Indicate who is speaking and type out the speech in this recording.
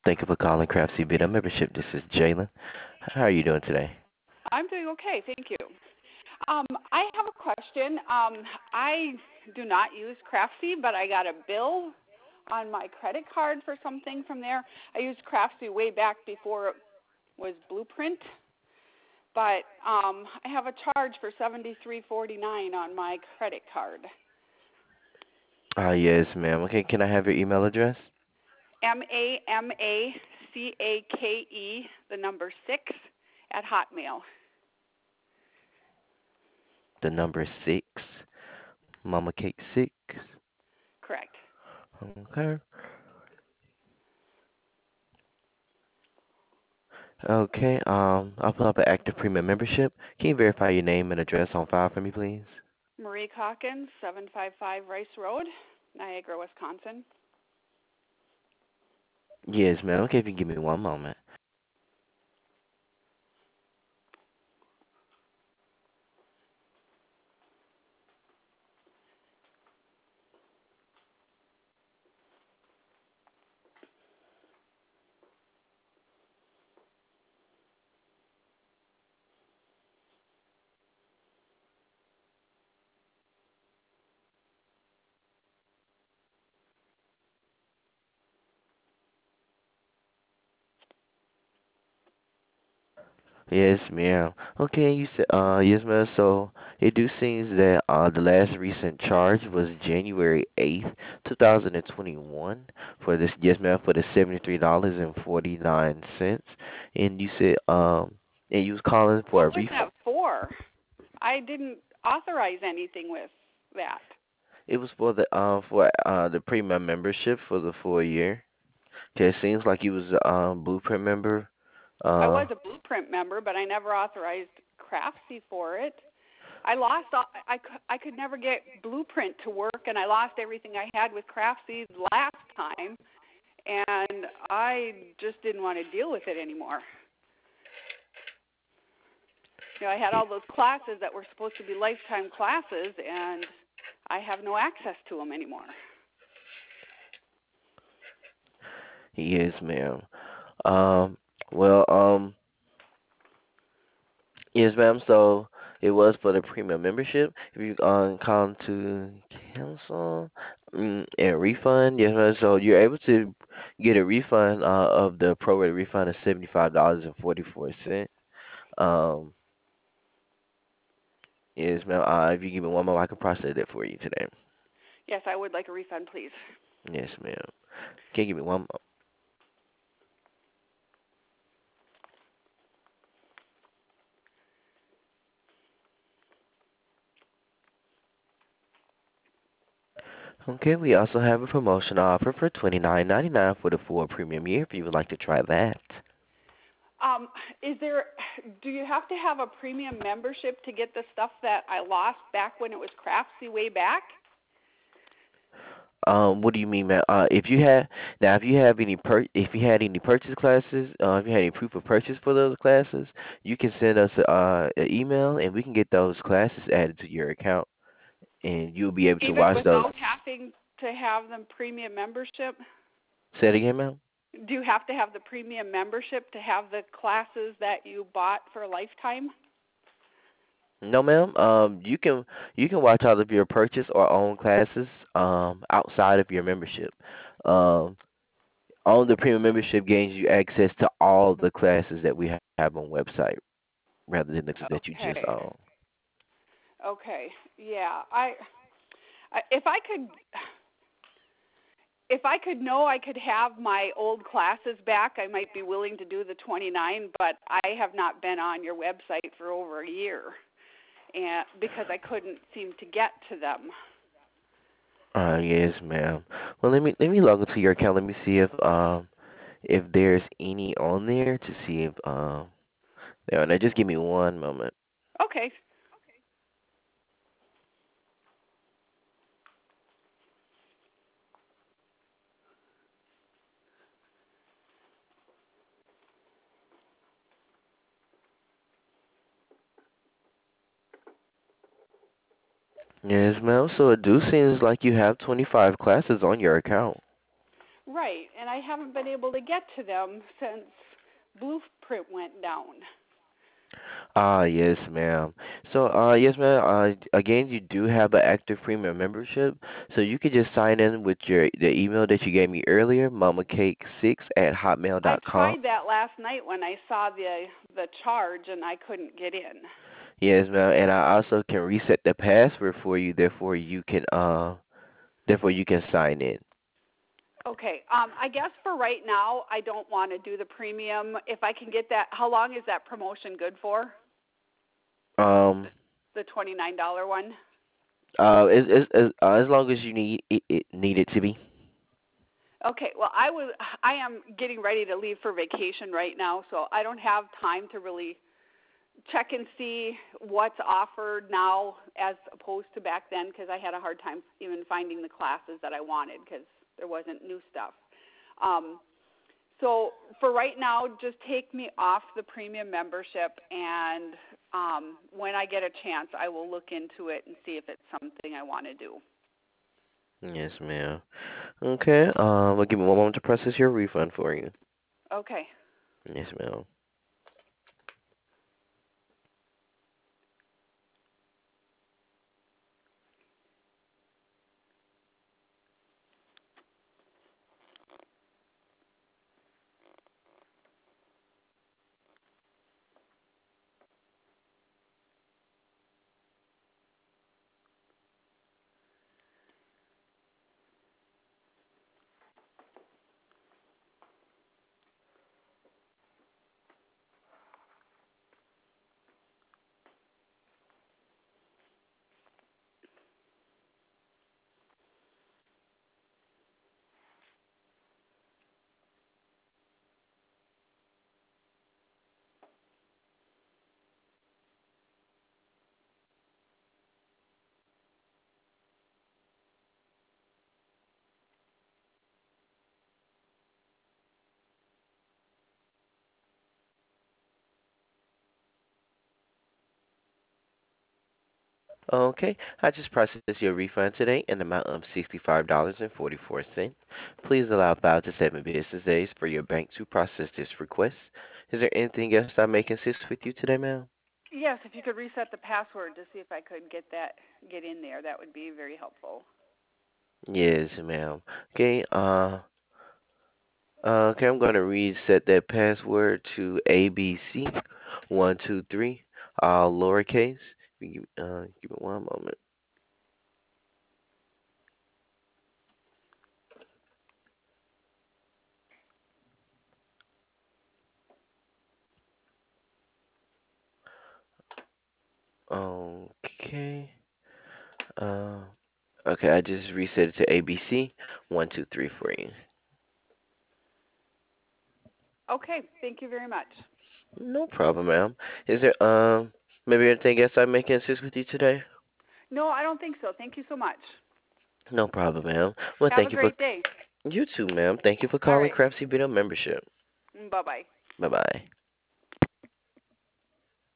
Speaker 1: Thank you for calling Craftsy Beta Membership. This is Jalen. How are you doing today?
Speaker 2: I'm doing okay, thank you. I have a question. I do not use Craftsy, but I got a bill on my credit card for something from there. I used Craftsy way back before it was Blueprint, but I have a charge for $73.49 on my credit card.
Speaker 1: Yes, ma'am. Okay, can I have your email address?
Speaker 2: MAMACAKE, the number 6, at Hotmail.
Speaker 1: The number 6, Mama Cake 6.
Speaker 2: Correct.
Speaker 1: Okay. Okay, I'll pull up an active premium membership. Can you verify your name and address on file for me, please?
Speaker 2: Marie Calkins, 755 Rice Road, Niagara, Wisconsin.
Speaker 1: Yes, ma'am. Okay, if you give me one moment. Yes, ma'am. Okay, you said, yes, ma'am. So it do seems that the last recent charge was January 8th, 2021 for this, yes, ma'am, for the $73.49. And you said, and you was calling for a
Speaker 2: What was
Speaker 1: refund.
Speaker 2: that for? I didn't authorize anything with that.
Speaker 1: It was for the premium membership for the full year. Okay, it seems like you was a Blueprint member.
Speaker 2: I
Speaker 1: Uh,
Speaker 2: was a Blueprint member, but I never authorized Craftsy for it. I lost. I could never get Blueprint to work, and I lost everything I had with Craftsy last time, and I just didn't want to deal with it anymore. I had all those classes that were supposed to be lifetime classes, and I have no access to them anymore.
Speaker 1: yes, ma'am. Um, well. Yes, ma'am. So it was for the premium membership. If you call to cancel and refund, yes, ma'am. So you're able to get a refund of the prorated refund of $75.44. Um, yes, ma'am. If you give me one more, I can process that for you today.
Speaker 2: Yes, I would like a refund, please.
Speaker 1: Yes, ma'am. Can you give me one more? Okay, we also have a promotion offer for $29.99 for the full premium year if you would like to try that.
Speaker 2: Um, is there? Do you have to have a premium membership to get the stuff that I lost back when it was Craftsy way back?
Speaker 1: What do you mean, man? If you had now, if you have any if you had any purchase classes, if you had any proof of purchase for those classes, you can send us an email, and we can get those classes added to your account, and you'll be able to
Speaker 2: Even
Speaker 1: watch those.
Speaker 2: without having to have them premium membership?
Speaker 1: Say it again, ma'am.
Speaker 2: Do you have to have the premium membership to have the classes that you bought for a lifetime?
Speaker 1: No, ma'am. You can watch all of your purchase or own classes outside of your membership. Um, on the premium membership gains you access to all the classes that we have on website rather than the that you just
Speaker 2: Okay.
Speaker 1: own.
Speaker 2: Okay. Yeah. If I could know I could have my old classes back, I might be willing to do the 29, but I have not been on your website for over a year and because I couldn't seem to get to them.
Speaker 1: Yes, ma'am. Well, let me log into your account. Let me see if there's any on there to see if there. Now, just give me one moment.
Speaker 2: Okay.
Speaker 1: Yes, ma'am. So it do seems like you have 25 classes on your account.
Speaker 2: Right, and I haven't been able to get to them since Blueprint went down.
Speaker 1: Ah, yes, ma'am. So, yes, ma'am. Again, you do have an active premium membership, so you could just sign in with the email that you gave me earlier, mamacake6 at hotmail
Speaker 2: I
Speaker 1: dot com.
Speaker 2: tried that last night when I saw the charge and I couldn't get in.
Speaker 1: Yes, ma'am. And I also can reset the password for you, therefore you can sign in.
Speaker 2: Okay, I guess for right now, I don't want to do the premium. If I can get that, how long is that promotion good for?
Speaker 1: Um,
Speaker 2: The $29 one?
Speaker 1: as long as you need it to be.
Speaker 2: Okay, well, I am getting ready to leave for vacation right now, so I don't have time to really check and see what's offered now as opposed to back then because I had a hard time even finding the classes that I wanted because there wasn't new stuff. Um, so for right now, just take me off the premium membership, and when I get a chance, I will look into it and see if it's something I want to do.
Speaker 1: Yes, ma'am. Okay. I'll give me one moment to process your refund for you.
Speaker 2: Okay.
Speaker 1: Yes, ma'am. Okay, I just processed your refund today in the amount of $65.44. Please allow 5 to 7 business days for your bank to process this request. Is there anything else I may assist with you today, ma'am?
Speaker 2: Yes, if you could reset the password to see if I could get in there, that would be very helpful.
Speaker 1: Yes, ma'am. Okay, okay, I'm going to reset that password to ABC123, all lowercase. Give me one moment. Okay. Uh, okay, I just reset it to ABC123 for you.
Speaker 2: Okay, thank you very much.
Speaker 1: No problem, ma'am. Is there maybe anything else I may assist with you today?
Speaker 2: No, I don't think so. Thank you so much.
Speaker 1: No problem, ma'am. Well,
Speaker 2: Have a
Speaker 1: thank you for
Speaker 2: great day.
Speaker 1: you too, ma'am. Thank you for
Speaker 2: All
Speaker 1: calling
Speaker 2: right.
Speaker 1: Craftsy Bit of Membership.
Speaker 2: Bye bye.
Speaker 1: Bye bye.